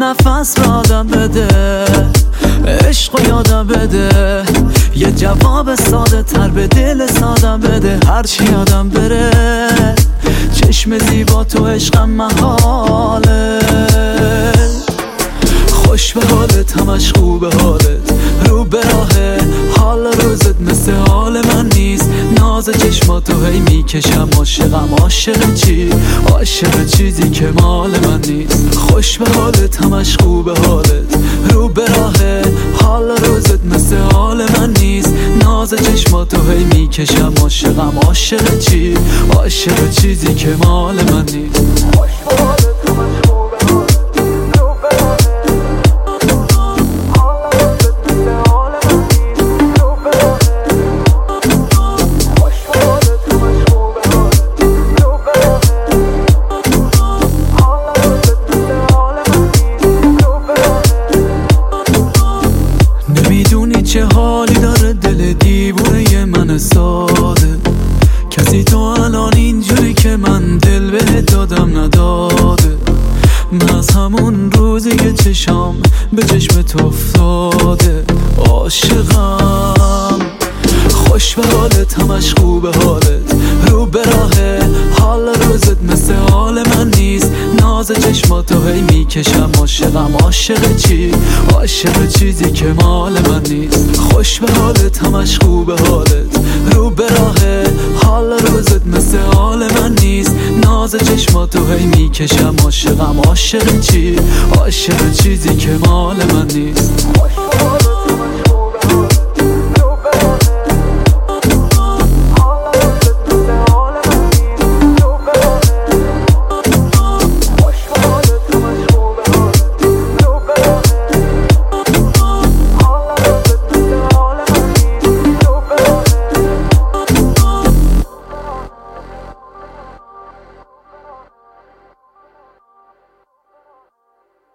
نفس به آدم بده، عشق و یادم بده، یه جواب ساده تر به دل سادم بده. هرچی یادم بره چشم زیبا تو عشقم محاله. خوش به حالت همش خوب حالت، رو به راهه حال روزت مثل حال من نیست. ناز چشماتو هی میکشم، عاشقم. عاشق چی؟ عاشق چیزی که مال من نیست. خوش به حالت همش خوب حالت، رو به راهه حال روزت مثل حال من نیست. ناز چشماتو هی میکشم، عاشقم. عاشق چی؟ عاشق چیزی که مال من نیست. خوش به حالت همش خوب حالت، رو به راهه چه حالی داره دل دیوونه من ساده. کسی تو الان اینجوری که من دل بهت دادم نداده. من از همون روزی که چشام به چشم تو افتاده عاشقم. خوش به حالت همش خوب حالت، رو به راهه حال روزت مثل حال من نیست. ناز چشماتو هی میکشم، عاشقم. عاشق چی؟ عاشق چیزی که مال من نیست. خوش به حالت همش خوب حالت، رو به راهه حال روزت مثل حال من نیست. ناز چشماتو هی میکشم، عاشقم. عاشق چی؟ عاشق چیزی که مال من نیست.